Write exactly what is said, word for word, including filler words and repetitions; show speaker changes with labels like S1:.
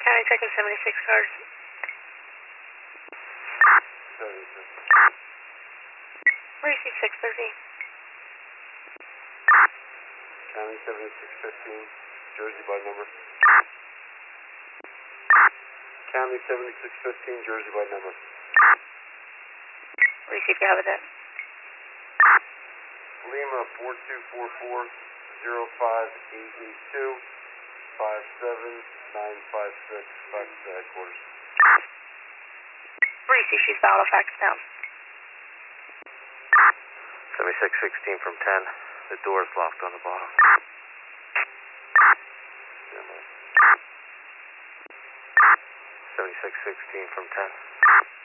S1: County checking seventy-six cars.
S2: seventy-six.
S1: Receive six thirty.
S2: County seventy-six fifteen, Jersey by number. County seventy-six fifteen, Jersey by number.
S1: Receive Habitat.
S2: Lima four two four four zero five eight eight two five seven nine five six, back to headquarters.
S1: Receive, she's Battle Fax down.
S3: seventy-six sixteen from ten. The door is locked on the bottom.
S2: Yeah,
S3: seventy-six sixteen from ten.